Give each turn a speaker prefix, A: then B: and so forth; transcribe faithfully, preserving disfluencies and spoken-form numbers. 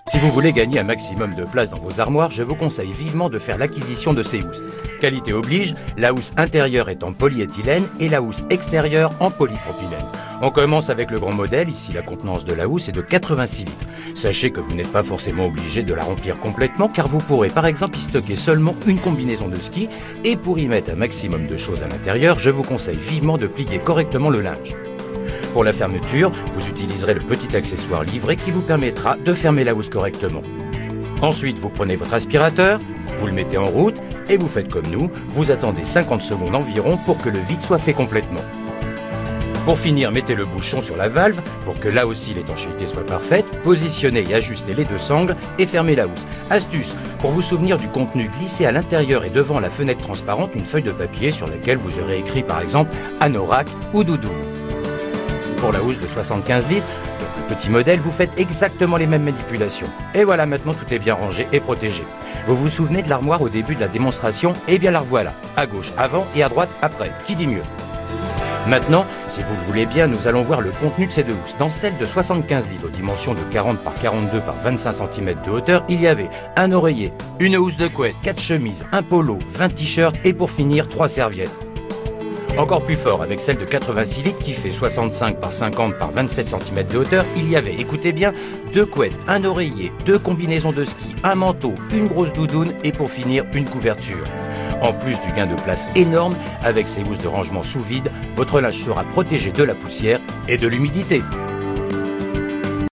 A: Si vous voulez gagner un maximum de place dans vos armoires, je vous conseille vivement de faire l'acquisition de ces housses. Qualité oblige, la housse intérieure est en polyéthylène et la housse extérieure en polypropylène. On commence avec le grand modèle, ici la contenance de la housse est de quatre-vingt-six litres. Sachez que vous n'êtes pas forcément obligé de la remplir complètement car vous pourrez par exemple y stocker seulement une combinaison de ski et pour y mettre un maximum de choses à l'intérieur, je vous conseille vivement de plier correctement le linge. Pour la fermeture, vous utiliserez le petit accessoire livré qui vous permettra de fermer la housse correctement. Ensuite, vous prenez votre aspirateur, vous le mettez en route et vous faites comme nous, vous attendez cinquante secondes environ pour que le vide soit fait complètement. Pour finir, mettez le bouchon sur la valve pour que là aussi l'étanchéité soit parfaite, positionnez et ajustez les deux sangles et fermez la housse. Astuce, pour vous souvenir du contenu, glissez à l'intérieur et devant la fenêtre transparente une feuille de papier sur laquelle vous aurez écrit par exemple anorak ou doudou. Pour la housse de soixante-quinze litres, le petit modèle, vous faites exactement les mêmes manipulations. Et voilà, maintenant tout est bien rangé et protégé. Vous vous souvenez de l'armoire au début de la démonstration? Eh bien la revoilà, à gauche avant et à droite après, qui dit mieux? Maintenant, si vous le voulez bien, nous allons voir le contenu de ces deux housses. Dans celle de soixante-quinze litres aux dimensions de quarante par quarante-deux par vingt-cinq centimètres de hauteur, il y avait un oreiller, une housse de couette, quatre chemises, un polo, vingt t-shirts et pour finir, trois serviettes. Encore plus fort, avec celle de quatre-vingt-six litres qui fait soixante-cinq par cinquante par vingt-sept centimètres de hauteur, il y avait, écoutez bien, deux couettes, un oreiller, deux combinaisons de ski, un manteau, une grosse doudoune et pour finir, une couverture. En plus du gain de place énorme, avec ces housses de rangement sous vide, votre linge sera protégé de la poussière et de l'humidité.